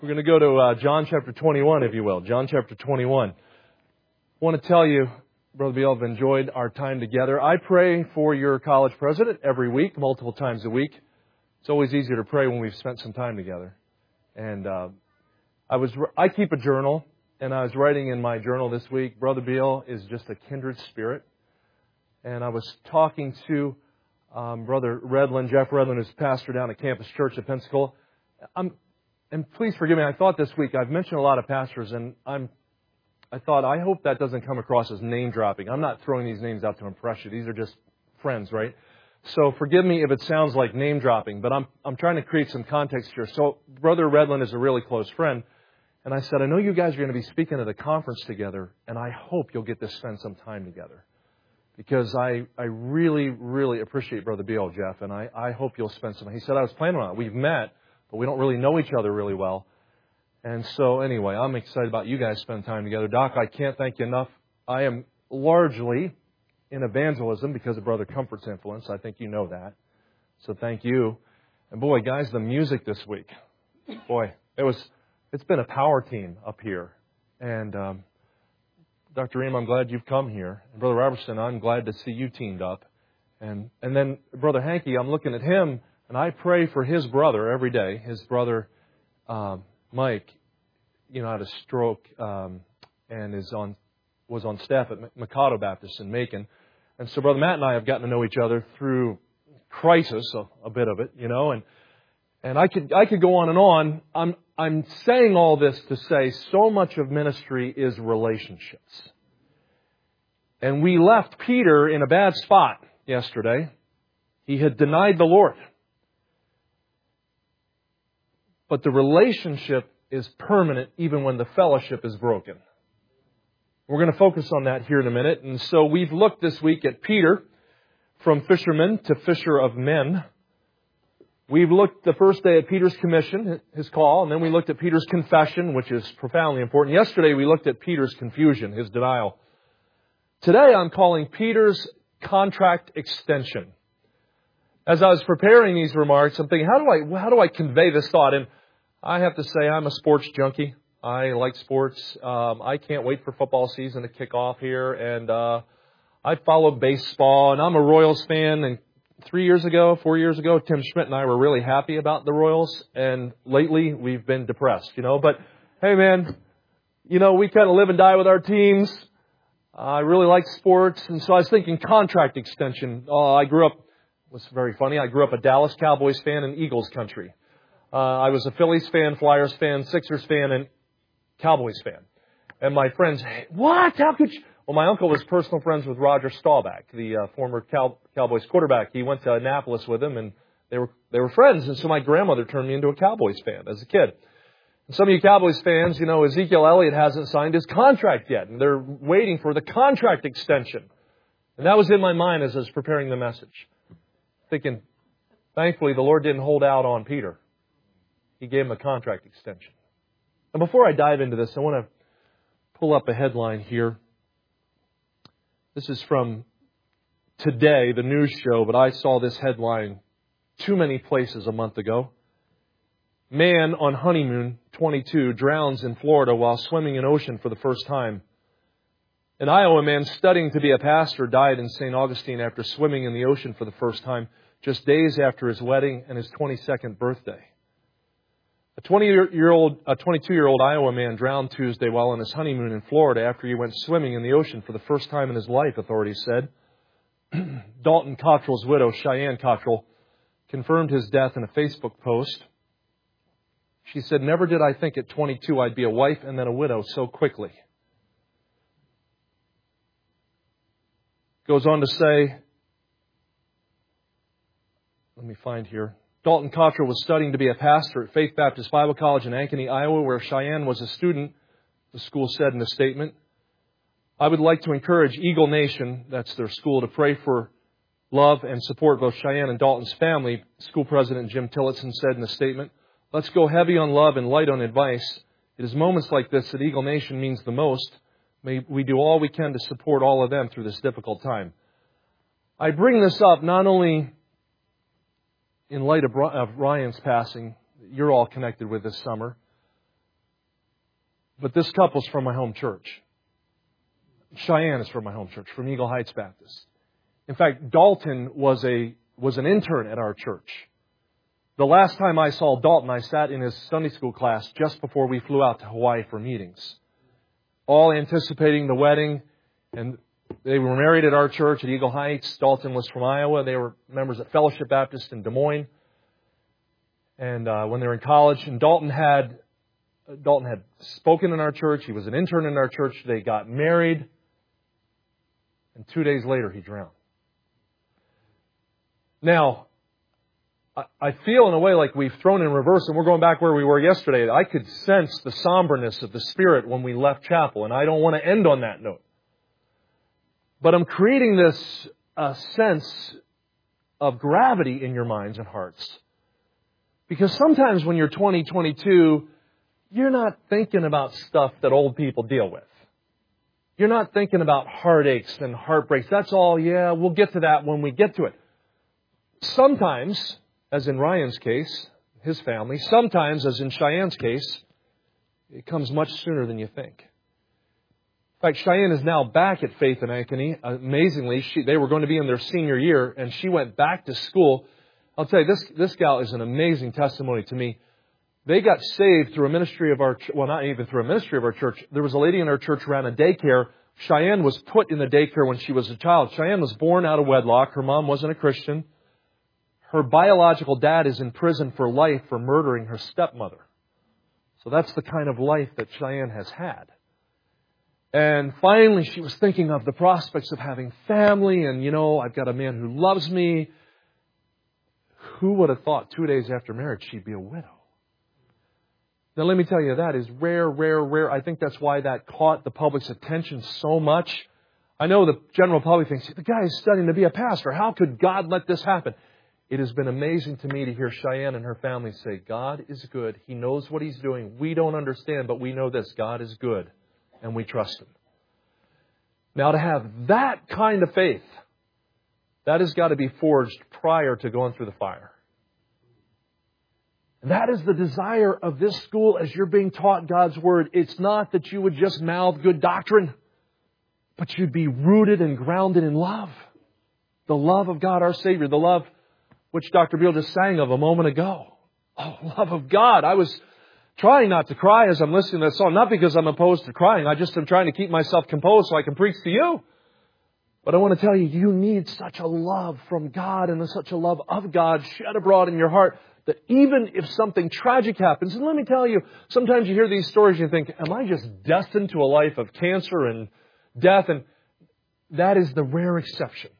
We're going to go to John chapter 21, if you will. John chapter 21. I want to tell you, Brother Beal, I've enjoyed our time together. I pray for your college president every week, multiple times a week. It's always easier to pray when we've spent some time together. And I keep a journal, and I was writing in my journal this week, Brother Beal is just a kindred spirit. And I was talking to Brother Redlin, Jeff Redlin, who's pastor down at Campus Church at Pensacola. And please forgive me, I thought this week, I've mentioned a lot of pastors, and I thought, I hope that doesn't come across as name dropping. I'm not throwing these names out to impress you. These are just friends, right? So forgive me if it sounds like name dropping, but I'm trying to create some context here. So Brother Redlin is a really close friend, and I said, I know you guys are going to be speaking at a conference together, and I hope you'll get to spend some time together. Because I really, really appreciate Brother Beal, Jeff, and I hope you'll spend some. He said, I was planning on it. We've met, but we don't really know each other really well. And so anyway, I'm excited about you guys spending time together. Doc, I can't thank you enough. I am largely in evangelism because of Brother Comfort's influence. I think you know that. So thank you. And boy, guys, the music this week. Boy, it's been a power team up here. And Dr. Ream, I'm glad you've come here. And Brother Robertson, I'm glad to see you teamed up. And then Brother Hankey, I'm looking at him, and I pray for his brother every day. His brother, Mike, had a stroke and was on staff at Mikado Baptist in Macon. And so Brother Matt and I have gotten to know each other through crisis, a bit of it, And I could go on and on. I'm saying all this to say so much of ministry is relationships. And we left Peter in a bad spot yesterday. He had denied the Lord. But the relationship is permanent even when the fellowship is broken. We're going to focus on that here in a minute. And so we've looked this week at Peter, from fisherman to fisher of men. We've looked the first day at Peter's commission, his call, and then we looked at Peter's confession, which is profoundly important. Yesterday we looked at Peter's confusion, his denial. Today I'm calling Peter's contract extension. As I was preparing these remarks, I'm thinking, how do I convey this thought? And I have to say, I'm a sports junkie. I like sports. I can't wait for football season to kick off here. And I follow baseball, and I'm a Royals fan. And 4 years ago, Tim Schmidt and I were really happy about the Royals. And lately, we've been depressed, But, hey, man, we kind of live and die with our teams. I really like sports. And so I was thinking contract extension. It was very funny. I grew up a Dallas Cowboys fan in Eagles country. I was a Phillies fan, Flyers fan, Sixers fan, and Cowboys fan. And my friends, what? How could you? Well, my uncle was personal friends with Roger Staubach, the former Cowboys quarterback. He went to Annapolis with him, and they were friends. And so my grandmother turned me into a Cowboys fan as a kid. And some of you Cowboys fans, Ezekiel Elliott hasn't signed his contract yet, and they're waiting for the contract extension. And that was in my mind as I was preparing the message, thinking, thankfully, the Lord didn't hold out on Peter. He gave him a contract extension. And before I dive into this, I want to pull up a headline here. This is from Today, the news show, but I saw this headline too many places a month ago. Man on honeymoon, 22, drowns in Florida while swimming in ocean for the first time. An Iowa man studying to be a pastor died in St. Augustine after swimming in the ocean for the first time, just days after his wedding and his 22nd birthday. A 22-year-old Iowa man drowned Tuesday while on his honeymoon in Florida after he went swimming in the ocean for the first time in his life, authorities said. Dalton Cottrell's widow, Cheyenne Cottrell, confirmed his death in a Facebook post. She said, "Never did I think at 22 I'd be a wife and then a widow so quickly." Goes on to say, let me find here. Dalton Cottrell was studying to be a pastor at Faith Baptist Bible College in Ankeny, Iowa, where Cheyenne was a student, the school said in a statement. "I would like to encourage Eagle Nation," that's their school, "to pray for love and support both Cheyenne and Dalton's family," school president Jim Tillotson said in a statement. "Let's go heavy on love and light on advice. It is moments like this that Eagle Nation means the most. May we do all we can to support all of them through this difficult time." I bring this up not only in light of Ryan's passing, you're all connected with this summer, But this couple's from my home church. Cheyenne is from my home church, from Eagle Heights Baptist. In fact, Dalton was an intern at our church. The last time I saw Dalton, I sat in his Sunday school class just before we flew out to Hawaii for meetings. All anticipating the wedding. And they were married at our church at Eagle Heights. Dalton was from Iowa. They were members at Fellowship Baptist in Des Moines. And when they were in college, and Dalton had spoken in our church. He was an intern in our church. They got married. And 2 days later, he drowned. Now, I feel in a way like we've thrown in reverse and we're going back where we were yesterday. I could sense the somberness of the Spirit when we left chapel, and I don't want to end on that note. But I'm creating this sense of gravity in your minds and hearts. Because sometimes when you're 20, 22, you're not thinking about stuff that old people deal with. You're not thinking about heartaches and heartbreaks. That's all, yeah, we'll get to that when we get to it. Sometimes, as in Ryan's case, his family, sometimes, as in Cheyenne's case, it comes much sooner than you think. In fact, Cheyenne is now back at Faith and Ankeny. Amazingly, they were going to be in their senior year, and she went back to school. I'll tell you, this gal is an amazing testimony to me. They got saved through a ministry of our, well, not even through a ministry of our church. There was a lady in our church who ran a daycare. Cheyenne was put in the daycare when she was a child. Cheyenne was born out of wedlock. Her mom wasn't a Christian. Her biological dad is in prison for life for murdering her stepmother. So that's the kind of life that Cheyenne has had. And finally, she was thinking of the prospects of having family. And, I've got a man who loves me. Who would have thought 2 days after marriage she'd be a widow? Now, let me tell you, that is rare, rare, rare. I think that's why that caught the public's attention so much. I know the general public thinks, the guy is studying to be a pastor. How could God let this happen? It has been amazing to me to hear Cheyenne and her family say, God is good. He knows what He's doing. We don't understand, but we know this. God is good, and we trust Him. Now, to have that kind of faith, that has got to be forged prior to going through the fire. And that is the desire of this school as you're being taught God's Word. It's not that you would just mouth good doctrine, but you'd be rooted and grounded in love. The love of God, our Savior. The love which Dr. Beal just sang of a moment ago. Oh, love of God. I was trying not to cry as I'm listening to that song. Not because I'm opposed to crying. I just am trying to keep myself composed so I can preach to you. But I want to tell you, you need such a love from God and such a love of God shed abroad in your heart that even if something tragic happens, and let me tell you, sometimes you hear these stories and you think, am I just destined to a life of cancer and death? And that is the rare exception.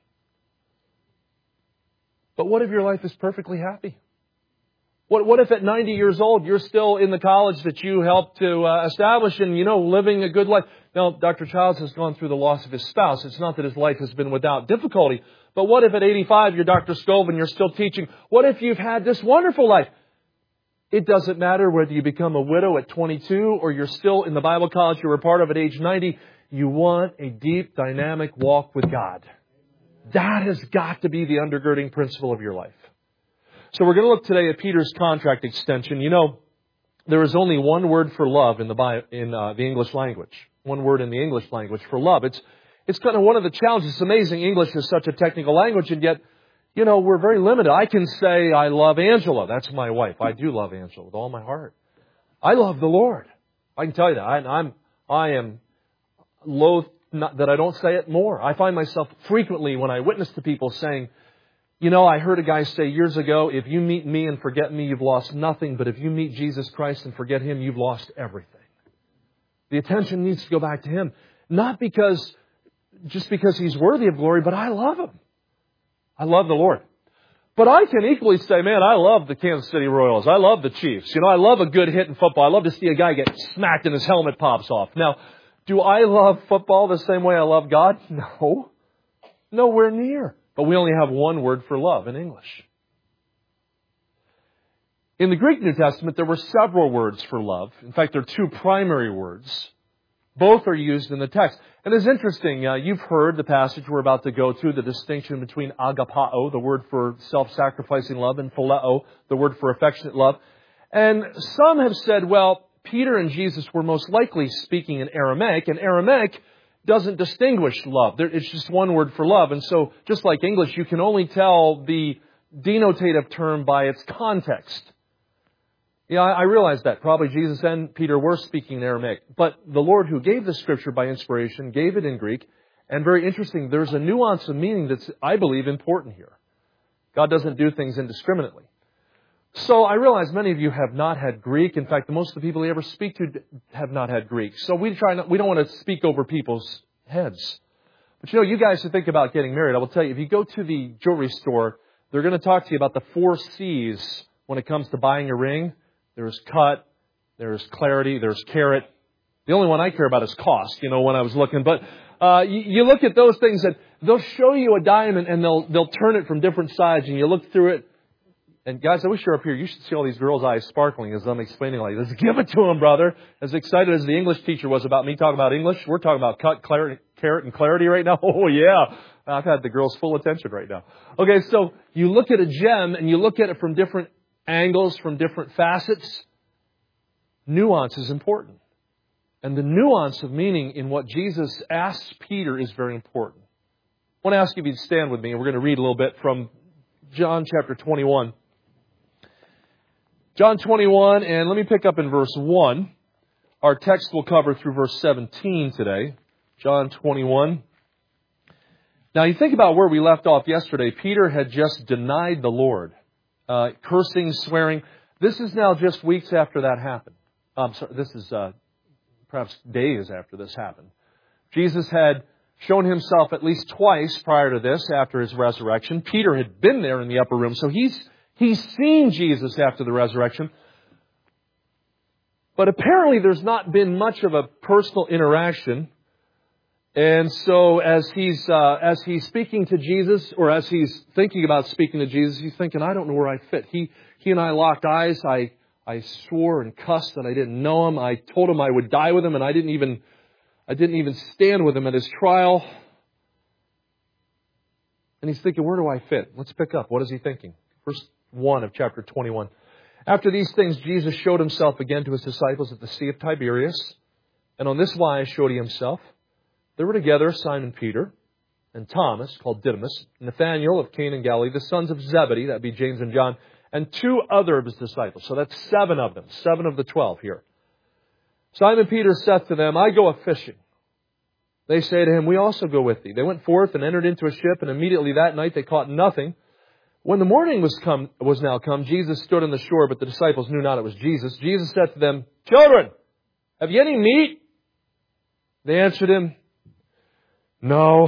But what if your life is perfectly happy? What if at 90 years old you're still in the college that you helped to establish and, living a good life? Now, Dr. Childs has gone through the loss of his spouse. It's not that his life has been without difficulty. But what if at 85 you're Dr. Scove and you're still teaching? What if you've had this wonderful life? It doesn't matter whether you become a widow at 22 or you're still in the Bible college you were part of at age 90. You want a deep, dynamic walk with God. That has got to be the undergirding principle of your life. So we're going to look today at Peter's contract extension. There is only one word for love in the English language. One word in the English language for love. It's kind of one of the challenges. It's amazing English is such a technical language, and yet, we're very limited. I can say I love Angela. That's my wife. I do love Angela with all my heart. I love the Lord. I can tell you that. I am loath that I don't say it more. I find myself frequently when I witness to people saying, I heard a guy say years ago, if you meet me and forget me, you've lost nothing. But if you meet Jesus Christ and forget Him, you've lost everything. The attention needs to go back to Him. Not just because He's worthy of glory, but I love Him. I love the Lord. But I can equally say, man, I love the Kansas City Royals. I love the Chiefs. I love a good hit in football. I love to see a guy get smacked and his helmet pops off. Now, do I love football the same way I love God? No. Nowhere near. But we only have one word for love in English. In the Greek New Testament, there were several words for love. In fact, there are two primary words. Both are used in the text. And it's interesting. You've heard the passage we're about to go to, the distinction between agapao, the word for self-sacrificing love, and phileo, the word for affectionate love. And some have said, well, Peter and Jesus were most likely speaking in Aramaic, and Aramaic doesn't distinguish love. It's just one word for love. And so, just like English, you can only tell the denotative term by its context. Yeah, I realize that. Probably Jesus and Peter were speaking in Aramaic. But the Lord who gave the Scripture by inspiration gave it in Greek. And very interesting, there's a nuance of meaning that's, I believe, important here. God doesn't do things indiscriminately. So I realize many of you have not had Greek. In fact, most of the people you ever speak to have not had Greek. So we don't want to speak over people's heads. But you guys who think about getting married, I will tell you, if you go to the jewelry store, they're going to talk to you about the 4 C's when it comes to buying a ring. There's cut, there's clarity, there's carat. The only one I care about is cost, when I was looking. But you look at those things and they'll show you a diamond and they'll turn it from different sides and you look through it. And guys, I wish you were up here. You should see all these girls' eyes sparkling as I'm explaining like this. Give it to them, brother. As excited as the English teacher was about me talking about English, we're talking about cut, carat, and clarity right now. Oh, yeah. I've had the girls' full attention right now. Okay, so you look at a gem and you look at it from different angles, from different facets. Nuance is important. And the nuance of meaning in what Jesus asks Peter is very important. I want to ask you if you'd stand with me, and we're going to read a little bit from John chapter 21. John 21, and let me pick up in verse 1. Our text will cover through verse 17 today. John 21. Now, you think about where we left off yesterday. Peter had just denied the Lord, cursing, swearing. This is now just weeks after that happened. This is perhaps days after this happened. Jesus had shown himself at least twice prior to this, after his resurrection. Peter had been there in the upper room, so he's seen Jesus after the resurrection. But apparently there's not been much of a personal interaction. And so as he's speaking to Jesus, or as he's thinking about speaking to Jesus, he's thinking, I don't know where I fit. He and I locked eyes. I swore and cussed that I didn't know him. I told him I would die with him, and I didn't even stand with him at his trial. And he's thinking, where do I fit? Let's pick up. What is he thinking? Verse 1 of chapter 21. After these things, Jesus showed himself again to his disciples at the Sea of Tiberias. And on this wise showed he himself. There were together Simon Peter and Thomas, called Didymus, Nathanael of Cana in Galilee, the sons of Zebedee, that be James and John, and 2 other of his disciples. So that's 7 of them, 7 of the 12 here. Simon Peter saith to them, I go a-fishing. They say to him, we also go with thee. They went forth and entered into a ship, and immediately that night they caught nothing. When the morning was now come, Jesus stood on the shore, but the disciples knew not it was Jesus. Jesus said to them, Children, have ye any meat? They answered him, No.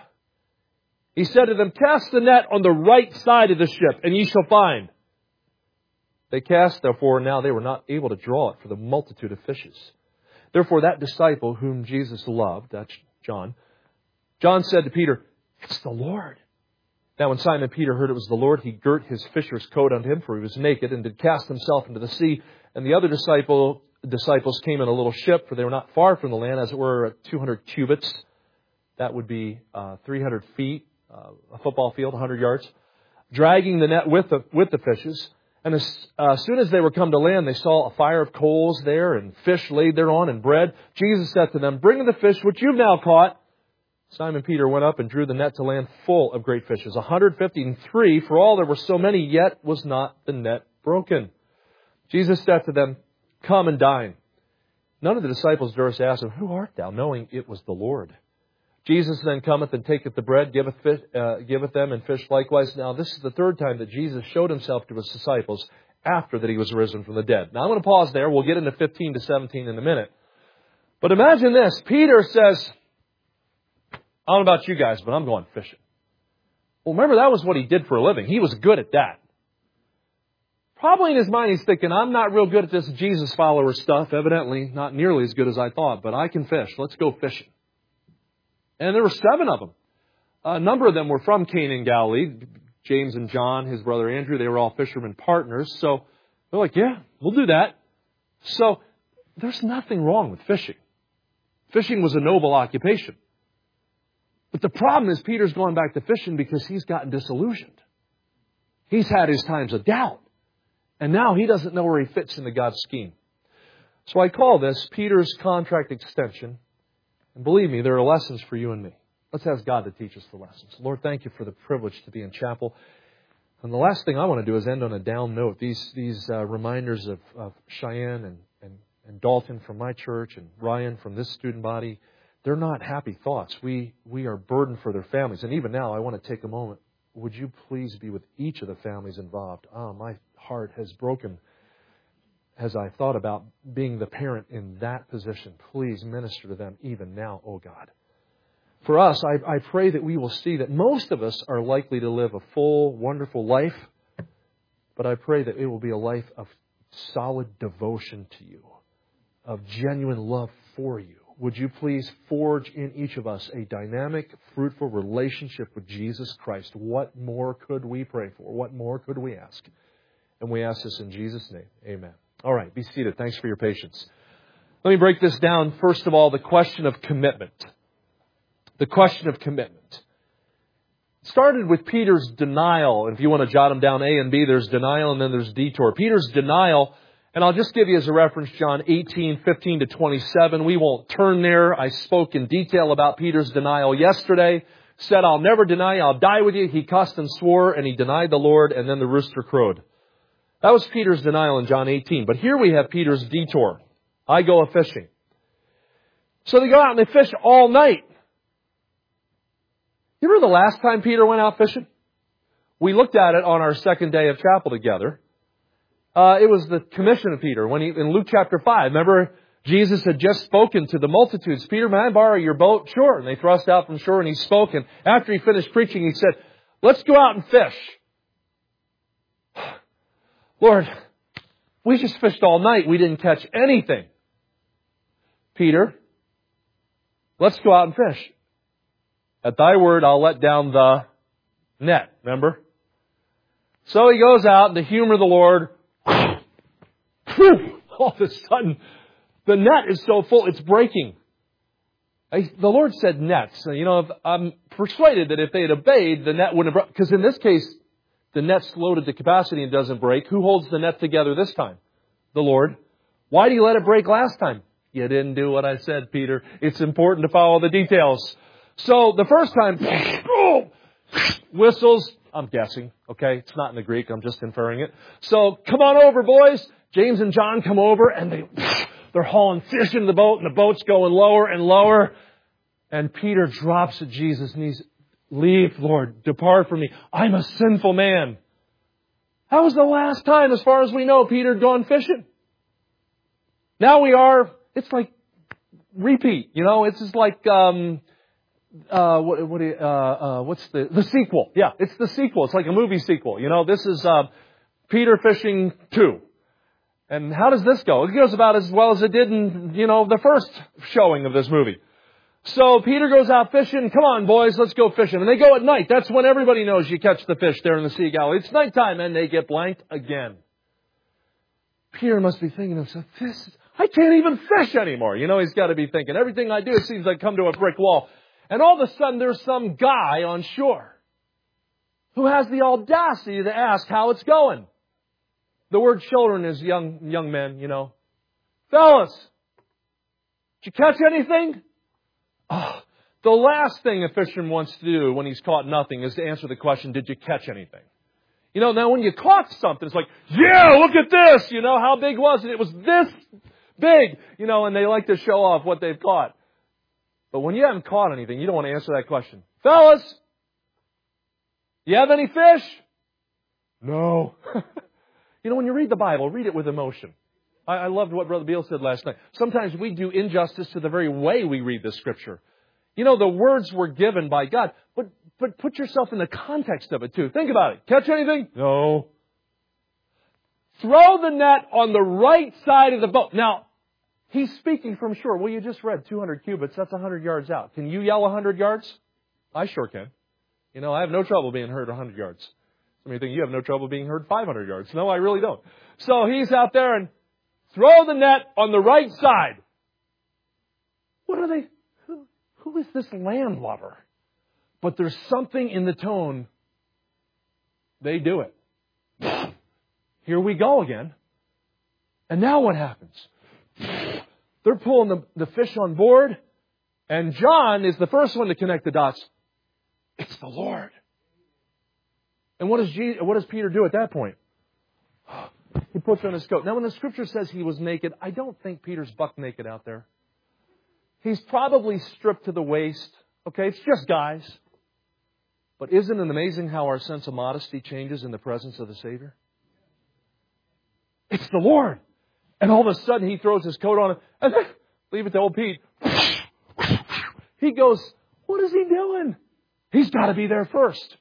He said to them, Cast the net on the right side of the ship, and ye shall find. They cast, therefore, and now they were not able to draw it for the multitude of fishes. Therefore that disciple whom Jesus loved, that's John said to Peter, It's the Lord. Now when Simon Peter heard it was the Lord, he girt his fisher's coat unto him, for he was naked, and did cast himself into the sea. And the other disciples came in a little ship, for they were not far from the land, as it were at 200 cubits. That would be 300 feet, a football field, 100 yards, dragging the net with the fishes. And as soon as they were come to land, they saw a fire of coals there, and fish laid thereon, and bread. Jesus said to them, Bring the fish which you've now caught. Simon Peter went up and drew the net to land full of great fishes, 153. For all there were so many, yet was not the net broken. Jesus said to them, Come and dine. None of the disciples durst ask him, Who art thou? Knowing it was the Lord. Jesus then cometh and taketh the bread, giveth them, and fish likewise. Now this is the 3rd time that Jesus showed himself to his disciples after that he was risen from the dead. Now I'm going to pause there. We'll get into 15 to 17 in a minute. But imagine this. Peter says, I don't know about you guys, but I'm going fishing. Well, remember, that was what he did for a living. He was good at that. Probably in his mind he's thinking, I'm not real good at this Jesus follower stuff. Evidently, not nearly as good as I thought, but I can fish. Let's go fishing. And there were 7 of them. A number of them were from Cana in Galilee. James and John, his brother Andrew, they were all fishermen partners. So they're like, yeah, we'll do that. So there's nothing wrong with fishing. Fishing was a noble occupation. But the problem is Peter's going back to fishing because he's gotten disillusioned. He's had his times of doubt. And now he doesn't know where he fits into God's scheme. So I call this Peter's contract extension. And believe me, there are lessons for you and me. Let's ask God to teach us the lessons. Lord, thank you for the privilege to be in chapel. And the last thing I want to do is end on a down note. These reminders of Cheyenne and Dalton from my church and Ryan from this student body, they're not happy thoughts. We are burdened for their families. And even now, I want to take a moment. Would you please be with each of the families involved? My heart has broken as I thought about being the parent in that position. Please minister to them even now, oh God. For us, I pray that we will see that most of us are likely to live a full, wonderful life, but I pray that it will be a life of solid devotion to you, of genuine love for you. Would you please forge in each of us a dynamic, fruitful relationship with Jesus Christ? What more could we pray for? What more could we ask? And we ask this in Jesus' name. Amen. All right, be seated. Thanks for your patience. Let me break this down. First of all, the question of commitment. The question of commitment. It started with Peter's denial. If you want to jot them down, A and B, there's denial and then there's detour. Peter's denial, and I'll just give you as a reference, John 18:15-27. We won't turn there. I spoke in detail about Peter's denial yesterday. Said, I'll never deny you. I'll die with you. He cussed and swore, and he denied the Lord, and then the rooster crowed. That was Peter's denial in John 18. But here we have Peter's detour. I go a-fishing. So they go out and they fish all night. You remember the last time Peter went out fishing? We looked at it on our second day of chapel together. It was the commission of Peter when in Luke chapter 5. Remember, Jesus had just spoken to the multitudes. Peter, may I borrow your boat? Sure. And they thrust out from shore and he spoke. And after he finished preaching, he said, let's go out and fish. Lord, we just fished all night. We didn't catch anything. Peter, let's go out and fish. At thy word, I'll let down the net. Remember? So he goes out in the humor of the Lord. All of a sudden, the net is so full, it's breaking. The Lord said nets. I'm persuaded that if they had obeyed, the net wouldn't have broken. Because in this case, the net's loaded to capacity and doesn't break. Who holds the net together this time? The Lord. Why do you let it break last time? You didn't do what I said, Peter. It's important to follow the details. So the first time, whistles. I'm guessing, okay? It's not in the Greek. I'm just inferring it. So come on over, boys. James and John come over and they're hauling fish into the boat and the boat's going lower and lower. And Peter drops at Jesus' knees. Leave, Lord, depart from me. I'm a sinful man. That was the last time, as far as we know, Peter had gone fishing. Now it's like repeat, it's just like, what's the sequel? Yeah, it's the sequel. It's like a movie sequel. This is, Peter Fishing 2. And how does this go? It goes about as well as it did in, the first showing of this movie. So Peter goes out fishing. Come on, boys, let's go fishing. And they go at night. That's when everybody knows you catch the fish there in the Sea of Galilee. It's nighttime and they get blanked again. Peter must be thinking to himself, I can't even fish anymore. He's got to be thinking, everything I do, it seems like I come to a brick wall. And all of a sudden there's some guy on shore who has the audacity to ask how it's going. The word children is young men, Fellas, did you catch anything? Oh, the last thing a fisherman wants to do when he's caught nothing is to answer the question, did you catch anything? Now when you caught something, it's like, yeah, look at this. How big was it? It was this big. And they like to show off what they've caught. But when you haven't caught anything, you don't want to answer that question. Fellas, you have any fish? No. When you read the Bible, read it with emotion. I loved what Brother Beal said last night. Sometimes we do injustice to the very way we read the Scripture. The words were given by God, but put yourself in the context of it too. Think about it. Catch anything? No. Throw the net on the right side of the boat. Now, he's speaking from shore. Well, you just read 200 cubits. That's 100 yards out. Can you yell 100 yards? I sure can. I have no trouble being heard 100 yards. Some of you think you have no trouble being heard 500 yards. No, I really don't. So he's out there and throw the net on the right side. What are they? Who is this land lover? But there's something in the tone. They do it. Here we go again. And now what happens? They're pulling the fish on board. And John is the first one to connect the dots. It's the Lord. And what does Peter do at that point? He puts on his coat. Now, when the Scripture says he was naked, I don't think Peter's buck naked out there. He's probably stripped to the waist. Okay, it's just guys. But isn't it amazing how our sense of modesty changes in the presence of the Savior? It's the Lord. And all of a sudden he throws his coat on and leave it to old Pete. He goes, what is he doing? He's got to be there first.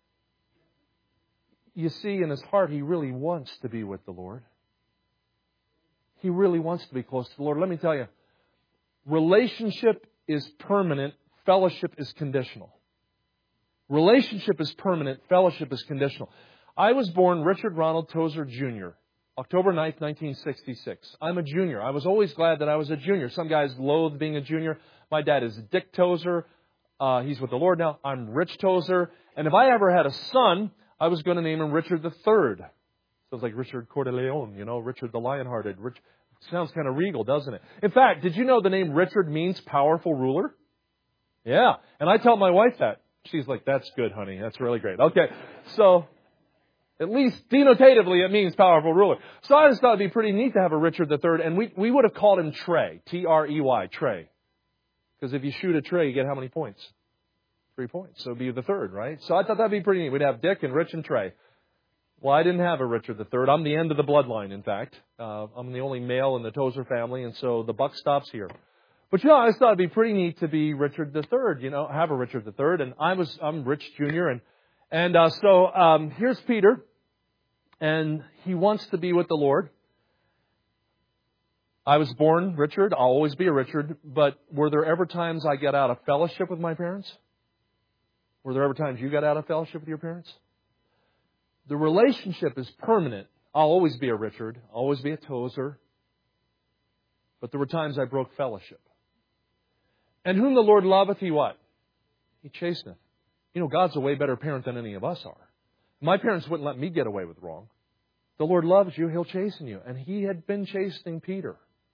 You see, in his heart, he really wants to be with the Lord. He really wants to be close to the Lord. Let me tell you, relationship is permanent. Fellowship is conditional. Relationship is permanent. Fellowship is conditional. I was born Richard Ronald Tozer Jr., October 9th, 1966. I'm a junior. I was always glad that I was a junior. Some guys loathe being a junior. My dad is Dick Tozer. He's with the Lord now. I'm Rich Tozer. And if I ever had a son, I was going to name him Richard III. Sounds like Richard Coeur d'Leon, Richard the Lionhearted. Sounds kind of regal, doesn't it? In fact, did you know the name Richard means powerful ruler? Yeah. And I tell my wife that. She's like, that's good, honey. That's really great. Okay. So, at least denotatively, it means powerful ruler. So I just thought it'd be pretty neat to have a Richard III. And we would have called him Trey. Trey. Trey. Because if you shoot a Trey, you get how many points? 3 points. So it'd be the third, right? So I thought that'd be pretty neat. We'd have Dick and Rich and Trey. Well, I didn't have a Richard III. I'm the end of the bloodline, in fact. I'm the only male in the Tozer family, and so the buck stops here. But, I just thought it'd be pretty neat to be Richard III, have a Richard III. And I'm Rich Jr. And so here's Peter, and he wants to be with the Lord. I was born Richard. I'll always be a Richard. But were there ever times I got out of fellowship with my parents? Were there ever times you got out of fellowship with your parents? The relationship is permanent. I'll always be a Richard. I'll always be a Tozer. But there were times I broke fellowship. And whom the Lord loveth, He what? He chasteneth. God's a way better parent than any of us are. My parents wouldn't let me get away with wrong. The Lord loves you. He'll chasten you. And He had been chastening Peter.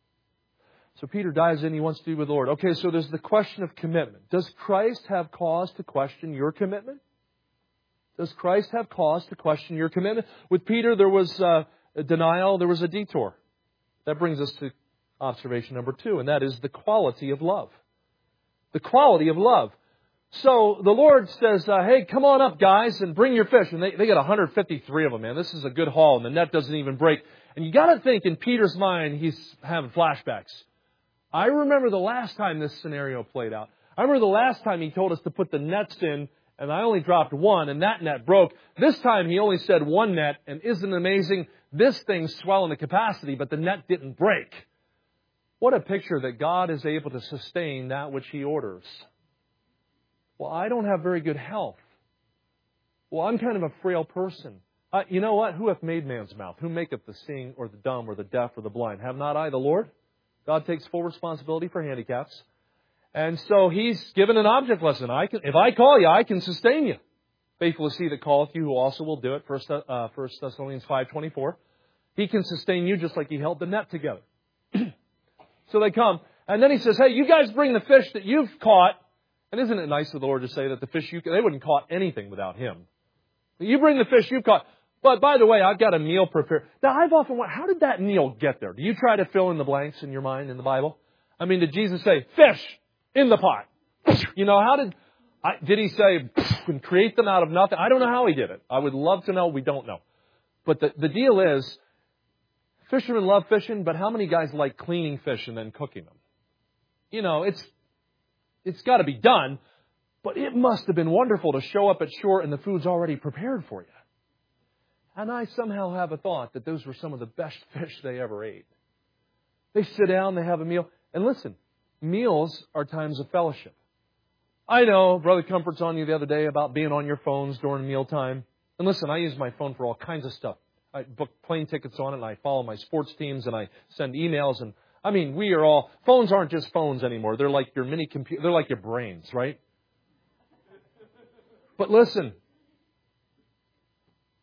So Peter dives in. He wants to be with the Lord. Okay, so there's the question of commitment. Does Christ have cause to question your commitment? Does Christ have cause to question your commitment? With Peter, there was a denial. There was a detour. That brings us to observation number 2, and that is the quality of love. The quality of love. So the Lord says, hey, come on up, guys, and bring your fish. And they got 153 of them, man. This is a good haul, and the net doesn't even break. And you got to think, in Peter's mind, he's having flashbacks. I remember the last time this scenario played out. I remember the last time he told us to put the nets in, and I only dropped one, and that net broke. This time he only said one net, and isn't it amazing? This thing's swelling the capacity, but the net didn't break. What a picture that God is able to sustain that which He orders. Well, I don't have very good health. Well, I'm kind of a frail person. You know what? Who hath made man's mouth? Who maketh the seeing or the dumb or the deaf or the blind? Have not I the Lord? God takes full responsibility for handicaps. And so He's given an object lesson. If I call you, I can sustain you. Faithful is He that calleth you, who also will do it. 1 Thessalonians 5:24. He can sustain you just like He held the net together. So they come. And then He says, hey, you guys bring the fish that you've caught. And isn't it nice of the Lord to say that the fish they wouldn't caught anything without Him. You bring the fish you've caught. But by the way, I've got a meal prepared. Now, I've often wondered, how did that meal get there? Do you try to fill in the blanks in your mind in the Bible? I mean, did Jesus say, fish in the pot? Did He say, and create them out of nothing? I don't know how He did it. I would love to know. We don't know. But the deal is, fishermen love fishing, but how many guys like cleaning fish and then cooking them? It's got to be done, but it must have been wonderful to show up at shore and the food's already prepared for you. And I somehow have a thought that those were some of the best fish they ever ate. They sit down, they have a meal. And listen, meals are times of fellowship. I know Brother Comfort's on you the other day about being on your phones during mealtime. And listen, I use my phone for all kinds of stuff. I book plane tickets on it, and I follow my sports teams, and I send emails. And I mean, phones aren't just phones anymore. They're like your mini computer. They're like your brains, right? But listen,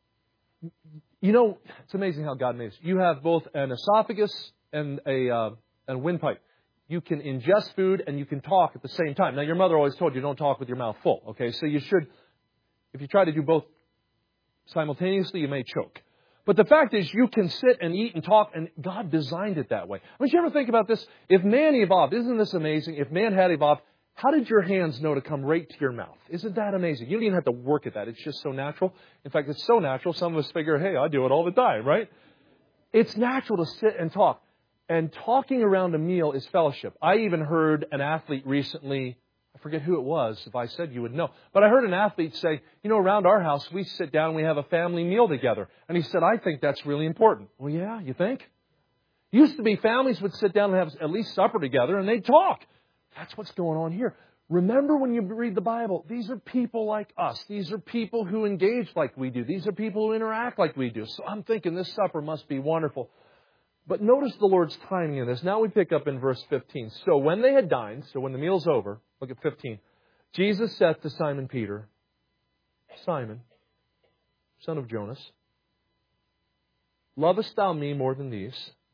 it's amazing how God makes. You have both an esophagus and a a windpipe. You can ingest food and you can talk at the same time. Now, your mother always told you don't talk with your mouth full. Okay, so you should, if you try to do both simultaneously, you may choke. But the fact is, you can sit and eat and talk, and God designed it that way. I mean, you ever think about this? If man evolved, isn't this amazing? If man had evolved, how did your hands know to come right to your mouth? Isn't that amazing? You don't even have to work at that. It's just so natural. In fact, it's so natural, some of us figure, hey, I do it all the time, right? It's natural to sit and talk. And talking around a meal is fellowship. I even heard an athlete recently, I forget who it was. If I said, you would know. But I heard an athlete say, around our house, we sit down and we have a family meal together. And he said, I think that's really important. Well, yeah, you think? Used to be families would sit down and have at least supper together and they'd talk. That's what's going on here. Remember when you read the Bible, these are people like us. These are people who engage like we do. These are people who interact like we do. So I'm thinking this supper must be wonderful. But notice the Lord's timing in this. Now we pick up in verse 15. So when they had dined, so when the meal's over, look at 15. Jesus said to Simon Peter, Simon, son of Jonas, lovest thou me more than these?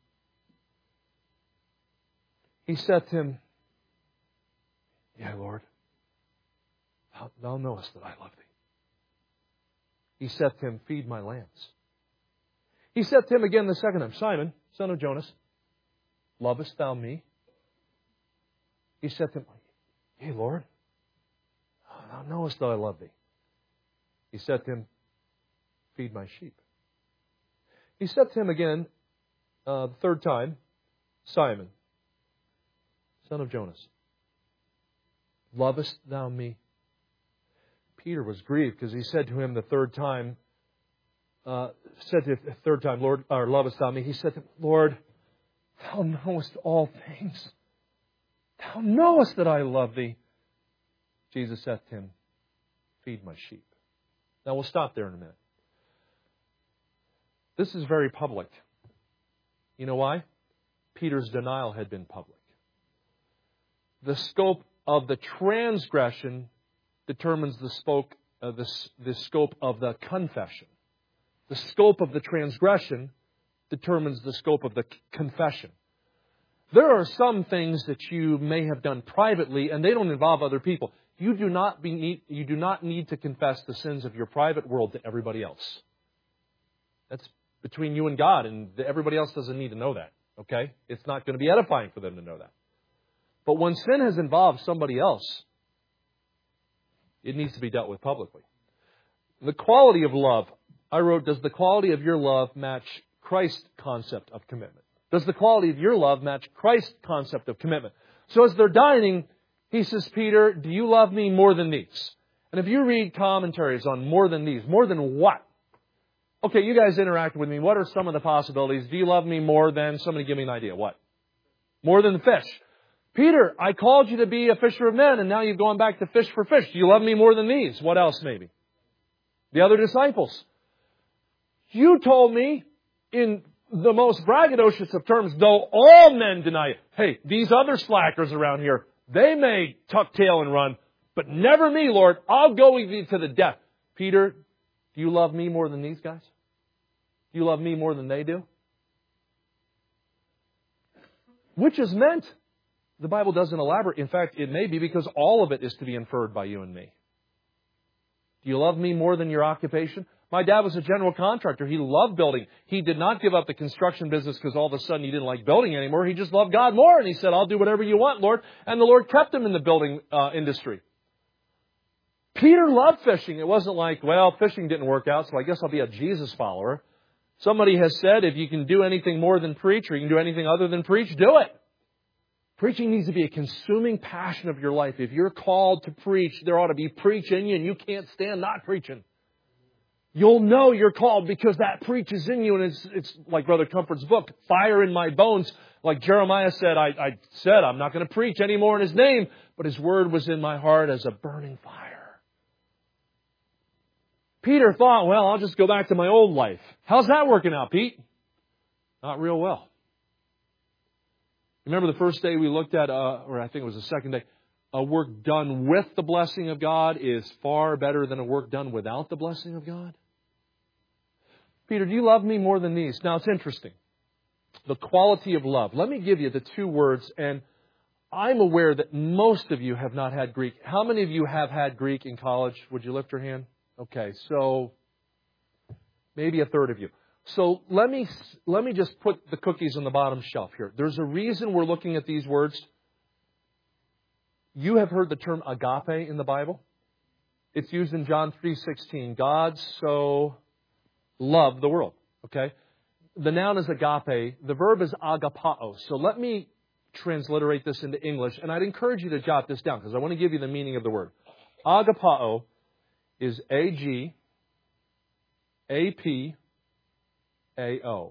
He said to him, Yea, Lord, thou knowest that I love thee. He said to him, Feed my lambs. He said to him again the second time, Simon, son of Jonas, lovest thou me? He said to him, Yea, Lord, thou knowest that I love thee. He said to him, Feed my sheep. He said to him again, the third time, Simon, son of Jonas, lovest thou me? Peter was grieved because he said to him the third time, Lord, or lovest thou me? He said to him, Lord, thou knowest all things. Thou knowest that I love thee. Jesus said to him, Feed my sheep. Now we'll stop there in a minute. This is very public. You know why? Peter's denial had been public. The scope of the transgression determines the scope of the confession. The scope of the transgression determines the scope of the confession. There are some things that you may have done privately, and they don't involve other people. You do not need to confess the sins of your private world to everybody else. That's between you and God, and everybody else doesn't need to know that. Okay? It's not going to be edifying for them to know that. But when sin has involved somebody else, it needs to be dealt with publicly. The quality of love, I wrote, does the quality of your love match Christ's concept of commitment? Does the quality of your love match Christ's concept of commitment? So as they're dining, he says, Peter, do you love me more than these? And if you read commentaries on more than these, more than what? Okay, you guys interact with me. What are some of the possibilities? Do you love me more than, somebody give me an idea, what? More than the fish. Peter, I called you to be a fisher of men, and now you've gone back to fish for fish. Do you love me more than these? What else maybe? The other disciples. You told me in the most braggadocious of terms, though all men deny it. Hey, these other slackers around here, they may tuck tail and run, but never me, Lord. I'll go with you to the death. Peter, do you love me more than these guys? Do you love me more than they do? Which is meant. The Bible doesn't elaborate. In fact, it may be because all of it is to be inferred by you and me. Do you love me more than your occupation? My dad was a general contractor. He loved building. He did not give up the construction business because all of a sudden he didn't like building anymore. He just loved God more. And he said, I'll do whatever you want, Lord. And the Lord kept him in the building industry. Peter loved fishing. It wasn't like, well, fishing didn't work out, so I guess I'll be a Jesus follower. Somebody has said, if you can do anything more than preach, or you can do anything other than preach, do it. Preaching needs to be a consuming passion of your life. If you're called to preach, there ought to be preach in you, and you can't stand not preaching. You'll know you're called because that preach is in you, and it's like Brother Comfort's book, Fire in My Bones. Like Jeremiah said, I said I'm not going to preach anymore in His name, but His word was in my heart as a burning fire. Peter thought, well, I'll just go back to my old life. How's that working out, Pete? Not real well. Remember the first day we looked at, or I think it was the second day, a work done with the blessing of God is far better than a work done without the blessing of God. Peter, do you love me more than these? Now, it's interesting. The quality of love. Let me give you the two words, and I'm aware that most of you have not had Greek. How many of you have had Greek in college? Would you lift your hand? Okay, so maybe a third of you. So let me just put the cookies on the bottom shelf here. There's a reason we're looking at these words. You have heard the term agape in the Bible. It's used in John 3:16. God so loved the world. Okay? The noun is agape. The verb is agapao. So let me transliterate this into English. And I'd encourage you to jot this down because I want to give you the meaning of the word. Agapao is A-G-A-P-A-O.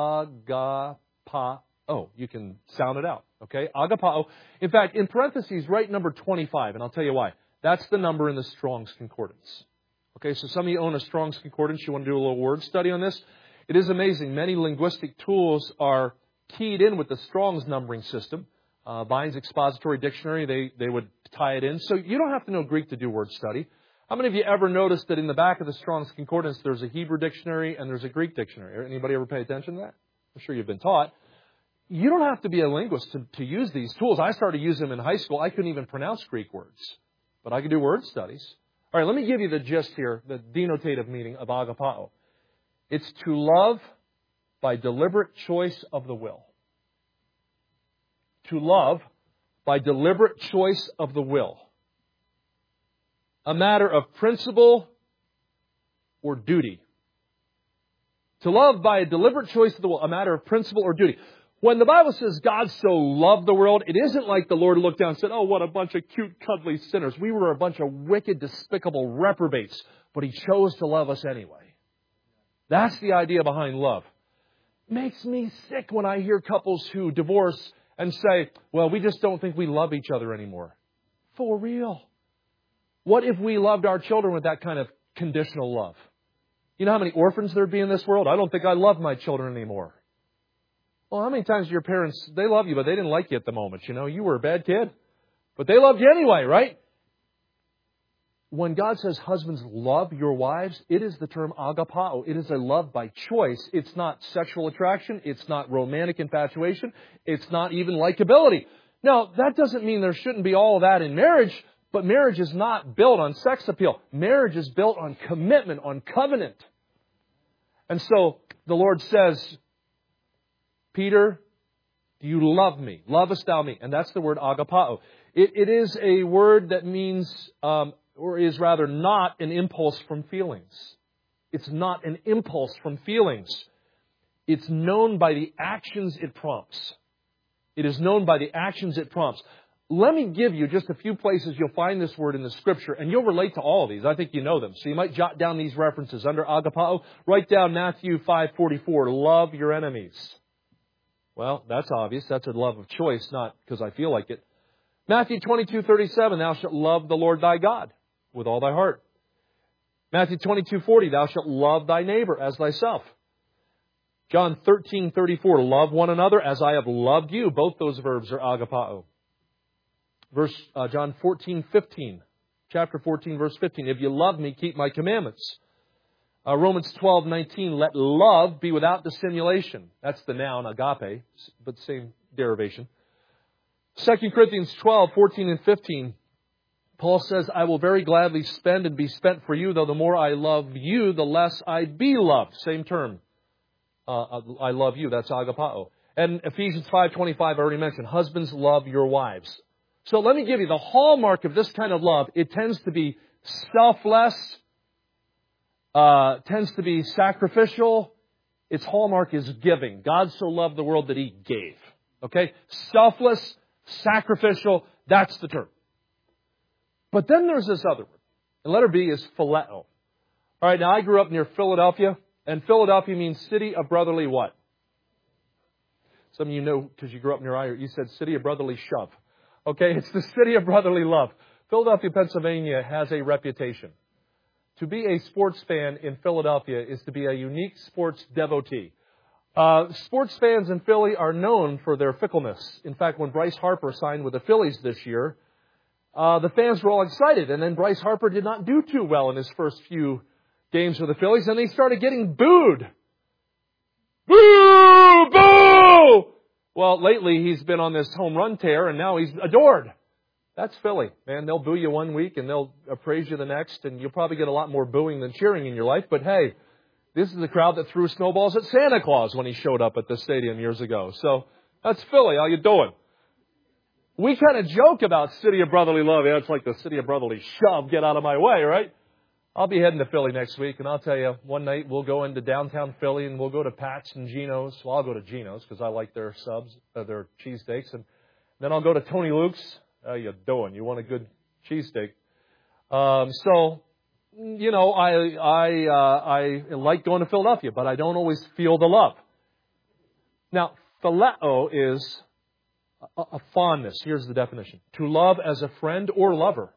Agapao. You can sound it out. Okay? Agapao. In fact, in parentheses, write number 25. And I'll tell you why. That's the number in the Strong's Concordance. Okay, so some of you own a Strong's Concordance. You want to do a little word study on this? It is amazing. Many linguistic tools are keyed in with the Strong's numbering system. Vine's Expository Dictionary, they would tie it in. So you don't have to know Greek to do word study. How many of you ever noticed that in the back of the Strong's Concordance there's a Hebrew dictionary and there's a Greek dictionary? Anybody ever pay attention to that? I'm sure you've been taught. You don't have to be a linguist to use these tools. I started using them in high school. I couldn't even pronounce Greek words, but I could do word studies. All right, let me give you the gist here, the denotative meaning of agapao. It's to love by deliberate choice of the will. To love by deliberate choice of the will. A matter of principle or duty. To love by a deliberate choice of the will, a matter of principle or duty. When the Bible says God so loved the world, it isn't like the Lord looked down and said, oh, what a bunch of cute, cuddly sinners. We were a bunch of wicked, despicable reprobates, but He chose to love us anyway. That's the idea behind love. Makes me sick when I hear couples who divorce and say, well, we just don't think we love each other anymore. For real. What if we loved our children with that kind of conditional love? You know how many orphans there'd be in this world? I don't think I love my children anymore. Well, how many times do your parents, they love you, but they didn't like you at the moment? You know, you were a bad kid, but they loved you anyway, right? When God says husbands love your wives, it is the term agapao. It is a love by choice. It's not sexual attraction. It's not romantic infatuation. It's not even likability. Now, that doesn't mean there shouldn't be all of that in marriage, but marriage is not built on sex appeal. Marriage is built on commitment, on covenant. And so the Lord says, Peter, do you love me? Lovest thou me? And that's the word agapao. It is a word that means, or is rather not an impulse from feelings. It's not an impulse from feelings. It's known by the actions it prompts. It is known by the actions it prompts. Let me give you just a few places you'll find this word in the Scripture, and you'll relate to all of these. I think you know them. So you might jot down these references under agapao. Write down Matthew 5:44, love your enemies. Well, that's obvious. That's a love of choice, not because I feel like it. Matthew 22:37, thou shalt love the Lord thy God with all thy heart. Matthew 22:40, thou shalt love thy neighbor as thyself. John 13:34, love one another as I have loved you. Both those verbs are agapao. John 14:15, chapter 14, verse 15. If you love me, keep my commandments. Romans 12:19, let love be without dissimulation. That's the noun, agape, but same derivation. 2 Corinthians 12:14 and 15, Paul says, I will very gladly spend and be spent for you, though the more I love you, the less I be loved. Same term. I love you. That's agapao. And Ephesians 5:25, I already mentioned, husbands love your wives. So let me give you the hallmark of this kind of love. It tends to be selfless, tends to be sacrificial. Its hallmark is giving. God so loved the world that He gave. Okay? Selfless, sacrificial, that's the term. But then there's this other word. And letter B is phileo. All right, now I grew up near Philadelphia, and Philadelphia means city of brotherly what? Some of you know, because you grew up near you said city of brotherly shove. Okay, it's the city of brotherly love. Philadelphia, Pennsylvania has a reputation. To be a sports fan in Philadelphia is to be a unique sports devotee. Sports fans in Philly are known for their fickleness. In fact, when Bryce Harper signed with the Phillies this year, the fans were all excited. And then Bryce Harper did not do too well in his first few games with the Phillies, and they started getting booed. Boo! Boo! Well, lately he's been on this home run tear, and now he's adored. That's Philly, man. They'll boo you one week, and they'll praise you the next, and you'll probably get a lot more booing than cheering in your life. But hey, this is the crowd that threw snowballs at Santa Claus when he showed up at the stadium years ago. So that's Philly. How you doing? We kind of joke about City of Brotherly Love. Yeah, it's like the City of Brotherly Shove. Get out of my way, right? I'll be heading to Philly next week, and I'll tell you, one night we'll go into downtown Philly, and we'll go to Pat's and Geno's. Well, I'll go to Geno's because I like their subs, their cheesesteaks. And then I'll go to Tony Luke's. How you doing? You want a good cheesesteak? So, you know, I like going to Philadelphia, but I don't always feel the love. Now, phileo is a fondness. Here's the definition. To love as a friend or lover.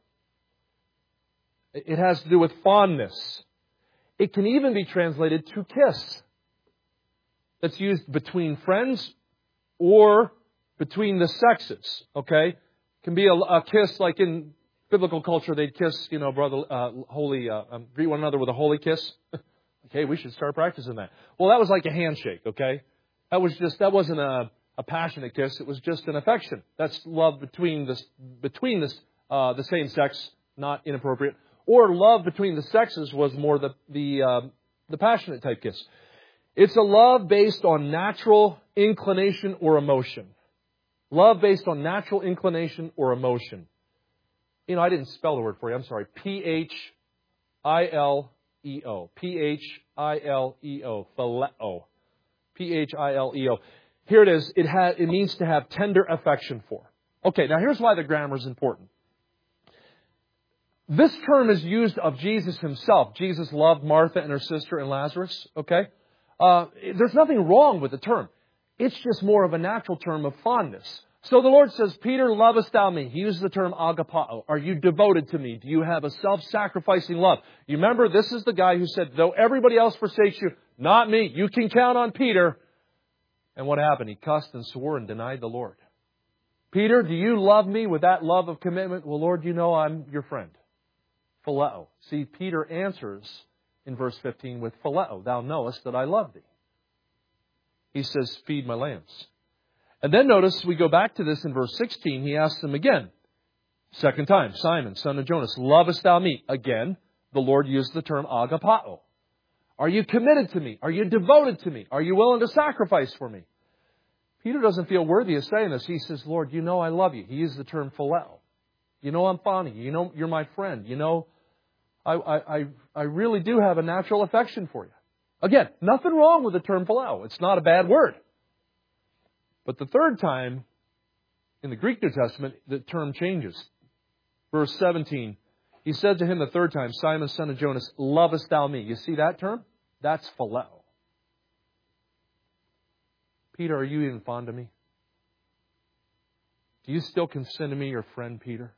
It has to do with fondness. It can even be translated to kiss. That's used between friends or between the sexes. Okay? It can be a kiss like in biblical culture. They'd kiss, you know, greet one another with a holy kiss. Okay, we should start practicing that. Well, that was like a handshake, okay? That wasn't a passionate kiss. It was just an affection. That's love between the same sex, not inappropriate. Or love between the sexes was more the passionate type kiss. It's a love based on natural inclination or emotion. Love based on natural inclination or emotion. You know, I didn't spell the word for you. I'm sorry. P-H-I-L-E-O. P-H-I-L-E-O. Phileo. P-H-I-L-E-O. Here it is. It means to have tender affection for. Okay, now here's why the grammar is important. This term is used of Jesus himself. Jesus loved Martha and her sister and Lazarus. Okay? There's nothing wrong with the term. It's just more of a natural term of fondness. So the Lord says, Peter, lovest thou me? He uses the term agapao. Are you devoted to me? Do you have a self-sacrificing love? You remember, this is the guy who said, though everybody else forsakes you, not me. You can count on Peter. And what happened? He cussed and swore and denied the Lord. Peter, do you love me with that love of commitment? Well, Lord, you know I'm your friend. Phileo. See, Peter answers in verse 15 with phileo. Thou knowest that I love thee. He says, feed my lambs. And then notice we go back to this in verse 16. He asks him again, second time, Simon, son of Jonas, lovest thou me? Again, the Lord used the term agapao. Are you committed to me? Are you devoted to me? Are you willing to sacrifice for me? Peter doesn't feel worthy of saying this. He says, Lord, you know I love you. He used the term phileo. You know I'm fond of you. You know you're my friend. You know I really do have a natural affection for you. Again, nothing wrong with the term phileo. It's not a bad word. But the third time, in the Greek New Testament, the term changes. Verse 17, he said to him the third time, Simon, son of Jonas, lovest thou me? You see that term? That's phileo. Peter, are you even fond of me? Do you still consider me your friend, Peter?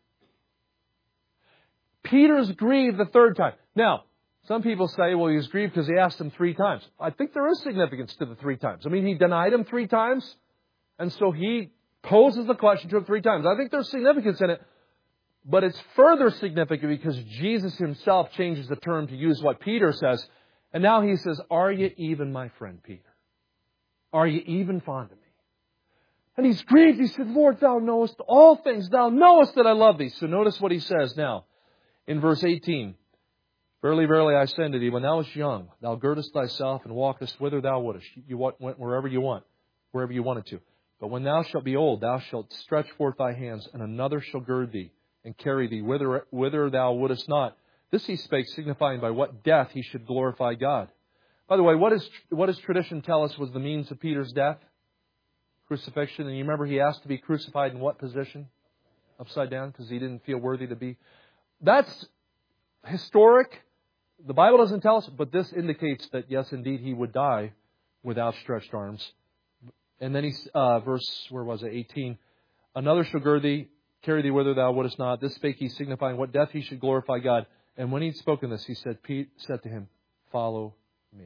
Peter's grieved the third time. Now, some people say, well, he was grieved because he asked him 3 times. I think there is significance to the 3 times. I mean, he denied him 3 times, and so he poses the question to him 3 times. I think there's significance in it, but it's further significant because Jesus himself changes the term to use what Peter says. And now he says, are you even my friend, Peter? Are you even fond of me? And he's grieved. He said, Lord, thou knowest all things. Thou knowest that I love thee. So notice what he says now in verse 18. Verily, verily, I say unto thee, when thou wast young, thou girdest thyself and walkest whither thou wouldest. You went wherever you wanted to. But when thou shalt be old, thou shalt stretch forth thy hands, and another shall gird thee and carry thee whither thou wouldest not. This he spake, signifying by what death he should glorify God. By the way, what does tradition tell us was the means of Peter's death? Crucifixion. And you remember he asked to be crucified in what position? Upside down, because he didn't feel worthy to be. That's historic. The Bible doesn't tell us, but this indicates that, yes, indeed, he would die with outstretched arms. And then verse, 18. Another shall gird thee, carry thee whither thou wouldest not. This spake he, signifying what death he should glorify God. And when he had spoken this, he said to him, follow me.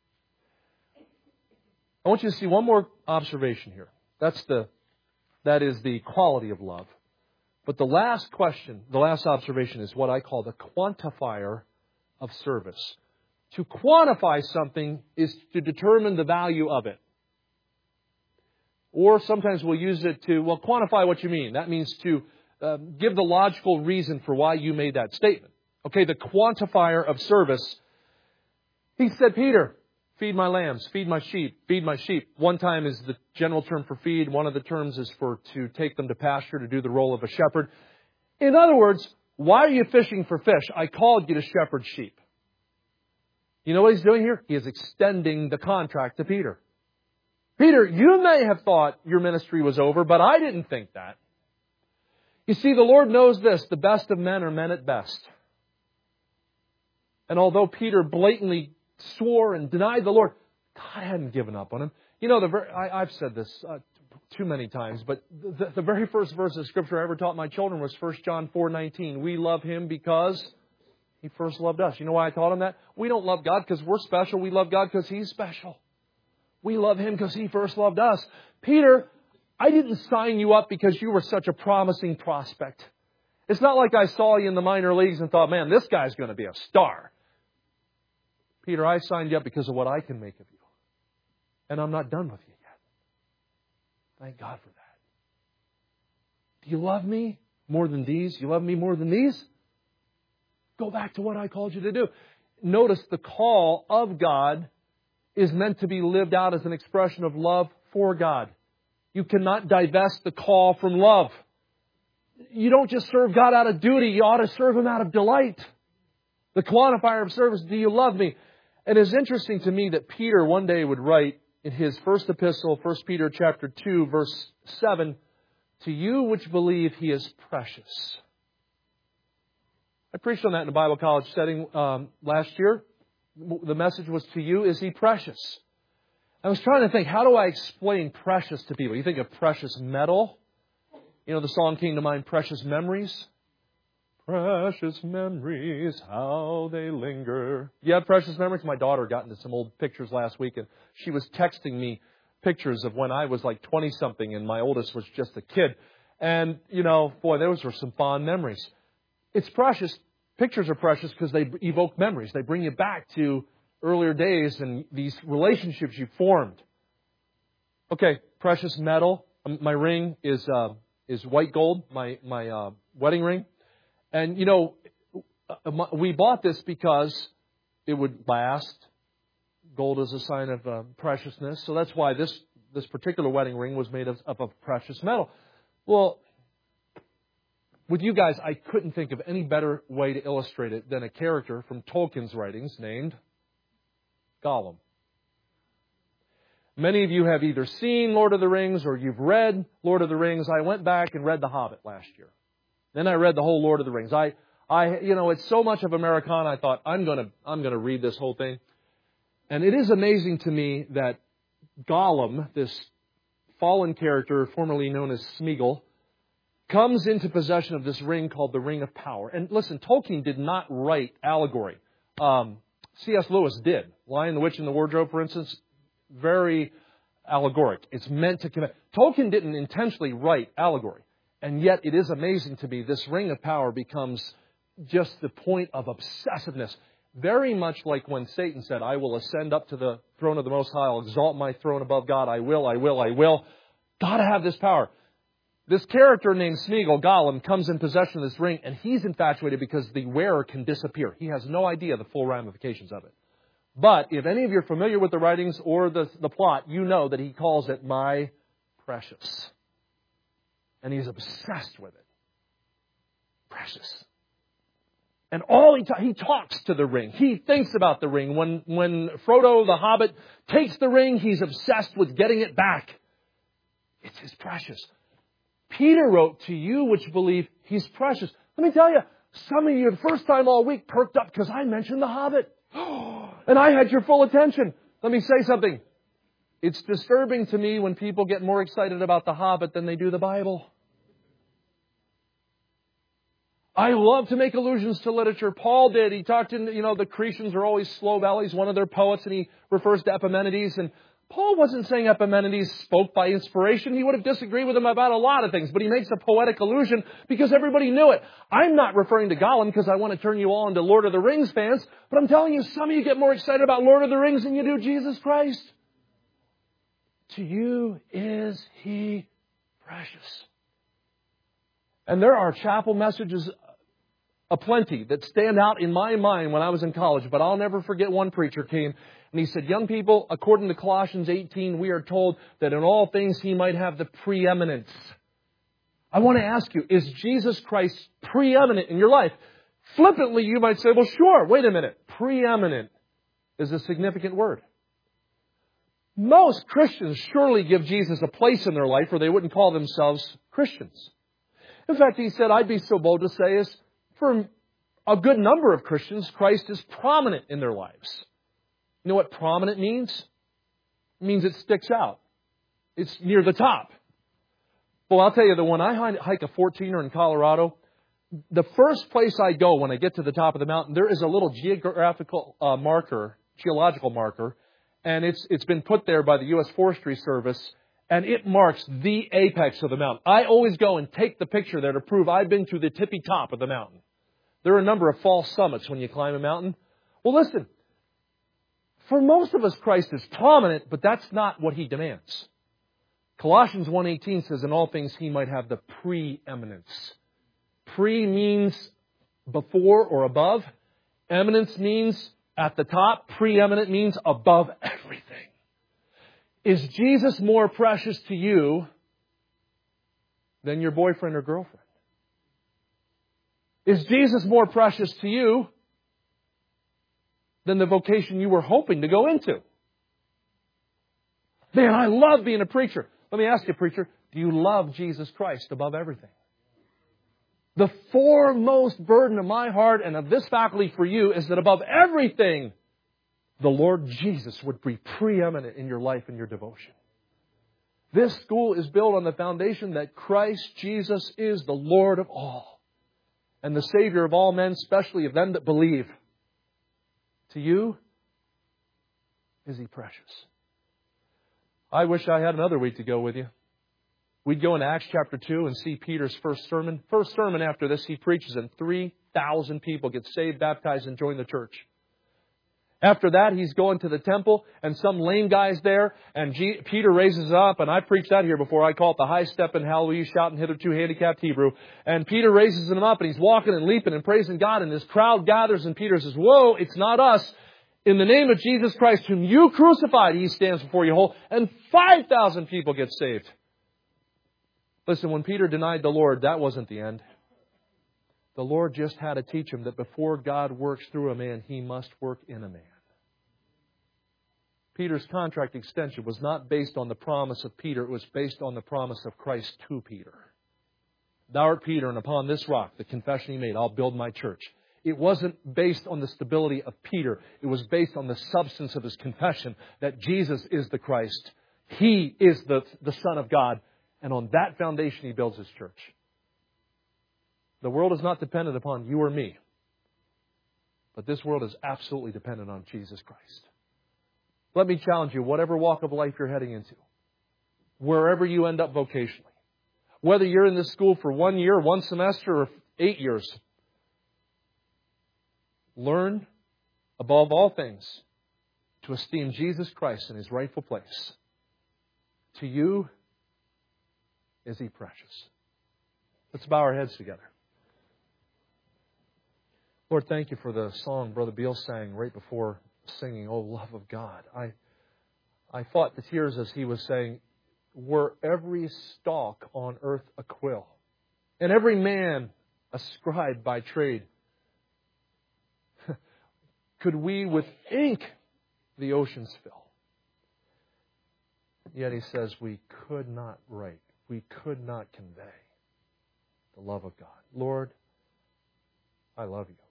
I want you to see one more observation here. That is the quality of love. But the last observation is what I call the quantifier of service. To quantify something is to determine the value of it. Or sometimes we'll use it to, quantify what you mean. That means to give the logical reason for why you made that statement. Okay, the quantifier of service. He said, Peter, feed my lambs, feed my sheep, feed my sheep. One time is the general term for feed. One of the terms is for to take them to pasture, to do the role of a shepherd. In other words, why are you fishing for fish? I called you to shepherd sheep. You know what he's doing here? He is extending the contract to Peter. Peter, you may have thought your ministry was over, but I didn't think that. You see, the Lord knows this. The best of men are men at best. And although Peter blatantly swore and denied the Lord, God hadn't given up on him. You know, I've said this too many times, but the very first verse of Scripture I ever taught my children was 1 John 4:19. We love Him because He first loved us. You know why I taught them that? We don't love God because we're special. We love God because He's special. We love Him because He first loved us. Peter, I didn't sign you up because you were such a promising prospect. It's not like I saw you in the minor leagues and thought, man, this guy's going to be a star. Peter, I signed you up because of what I can make of you. And I'm not done with you yet. Thank God for that. Do you love me more than these? You love me more than these? Go back to what I called you to do. Notice the call of God is meant to be lived out as an expression of love for God. You cannot divest the call from love. You don't just serve God out of duty. You ought to serve Him out of delight. The quantifier of service, do you love me? And it's interesting to me that Peter one day would write in his first epistle, 1 Peter chapter 2, verse 7, to you which believe He is precious. I preached on that in a Bible college setting last year. The message was, to you is He precious. I was trying to think, how do I explain precious to people? You think of precious metal. You know, the song came to mind, Precious Memories. Precious memories, how they linger. You have precious memories? My daughter got into some old pictures last week, and she was texting me pictures of when I was like 20-something and my oldest was just a kid. And, you know, boy, those were some fond memories. It's precious. Pictures are precious because they evoke memories. They bring you back to earlier days and these relationships you formed. Okay, precious metal. My ring is white gold, my wedding ring. And, you know, we bought this because it would last. Gold is a sign of preciousness. So that's why this particular wedding ring was made of a precious metal. Well, with you guys, I couldn't think of any better way to illustrate it than a character from Tolkien's writings named Gollum. Many of you have either seen Lord of the Rings or you've read Lord of the Rings. I went back and read The Hobbit last year. Then I read the whole Lord of the Rings. It's so much of Americana, I thought, I'm going to read this whole thing. And it is amazing to me that Gollum, this fallen character formerly known as Smeagol, comes into possession of this ring called the Ring of Power. And listen, Tolkien did not write allegory. C.S. Lewis did. Lion, the Witch, and the Wardrobe, for instance, very allegoric. It's meant to connect. Tolkien didn't intentionally write allegory. And yet it is amazing to me, this Ring of Power becomes just the point of obsessiveness. Very much like when Satan said, I will ascend up to the throne of the Most High. I'll exalt my throne above God. I will. Got to have this power. This character named Smeagol, Gollum, comes in possession of this ring, and he's infatuated because the wearer can disappear. He has no idea the full ramifications of it. But if any of you are familiar with the writings or the plot, you know that he calls it my precious. And he's obsessed with it. Precious. And he talks to the ring. He thinks about the ring. When Frodo the Hobbit takes the ring, he's obsessed with getting it back. It's his precious. Peter wrote, to you which believe He's precious. Let me tell you, some of you the first time all week perked up because I mentioned the Hobbit. And I had your full attention. Let me say something. It's disturbing to me when people get more excited about the Hobbit than they do the Bible. I love to make allusions to literature. Paul did. He talked in, the Cretians are always slow bellies, one of their poets, and he refers to Epimenides. And Paul wasn't saying Epimenides spoke by inspiration. He would have disagreed with him about a lot of things, but he makes a poetic allusion because everybody knew it. I'm not referring to Gollum because I want to turn you all into Lord of the Rings fans, but I'm telling you, some of you get more excited about Lord of the Rings than you do Jesus Christ. To you is He precious. And there are chapel messages aplenty that stand out in my mind when I was in college, but I'll never forget one preacher came and he said, young people, according to Colossians 18, we are told that in all things He might have the preeminence. I want to ask you, is Jesus Christ preeminent in your life? Flippantly, you might say, well, sure, wait a minute. Preeminent is a significant word. Most Christians surely give Jesus a place in their life or they wouldn't call themselves Christians. In fact, he said, I'd be so bold to say is, for a good number of Christians, Christ is prominent in their lives. You know what prominent means? It means it sticks out. It's near the top. Well, I'll tell you that when I hike a 14er in Colorado, the first place I go when I get to the top of the mountain, there is a little geological marker, and it's been put there by the U.S. Forestry Service, and it marks the apex of the mountain. I always go and take the picture there to prove I've been to the tippy top of the mountain. There are a number of false summits when you climb a mountain. Well, listen, for most of us, Christ is prominent, but that's not what He demands. Colossians 1:18 says, in all things He might have the preeminence. Pre means before or above. Eminence means at the top. Preeminent means above everything. Is Jesus more precious to you than your boyfriend or girlfriend? Is Jesus more precious to you than the vocation you were hoping to go into? Man, I love being a preacher. Let me ask you, preacher, do you love Jesus Christ above everything? The foremost burden of my heart and of this faculty for you is that above everything, the Lord Jesus would be preeminent in your life and your devotion. This school is built on the foundation that Christ Jesus is the Lord of all and the Savior of all men, especially of them that believe. To you, is He precious? I wish I had another week to go with you. We'd go into Acts chapter 2 and see Peter's first sermon. First sermon after this, he preaches and 3,000 people get saved, baptized, and join the church. After that, he's going to the temple, and some lame guy's there, and Peter raises up, and I preached that here before. I call it the high step and hallelujah, shouting hitherto handicapped Hebrew. And Peter raises him up, and he's walking and leaping and praising God, and this crowd gathers, and Peter says, whoa, it's not us. In the name of Jesus Christ, whom you crucified, He stands before you whole, and 5,000 people get saved. Listen, when Peter denied the Lord, that wasn't the end. The Lord just had to teach him that before God works through a man, He must work in a man. Peter's contract extension was not based on the promise of Peter. It was based on the promise of Christ to Peter. Thou art Peter, and upon this rock, the confession he made, I'll build my church. It wasn't based on the stability of Peter. It was based on the substance of his confession that Jesus is the Christ. He is the Son of God. And on that foundation, he builds his church. The world is not dependent upon you or me. But this world is absolutely dependent on Jesus Christ. Let me challenge you, whatever walk of life you're heading into, wherever you end up vocationally, whether you're in this school for 1 year, 1 semester, or 8 years, learn, above all things, to esteem Jesus Christ in His rightful place. To you, is He precious? Let's bow our heads together. Lord, thank You for the song Brother Beal sang right before singing, Oh, Love of God. I fought the tears as he was saying, were every stalk on earth a quill, and every man a scribe by trade, could we with ink the oceans fill? Yet He says we could not write, we could not convey the love of God. Lord, I love You.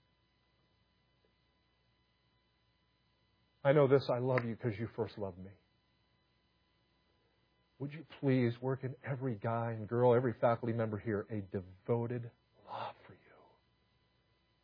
I know this, I love You because You first loved me. Would You please work in every guy and girl, every faculty member here, a devoted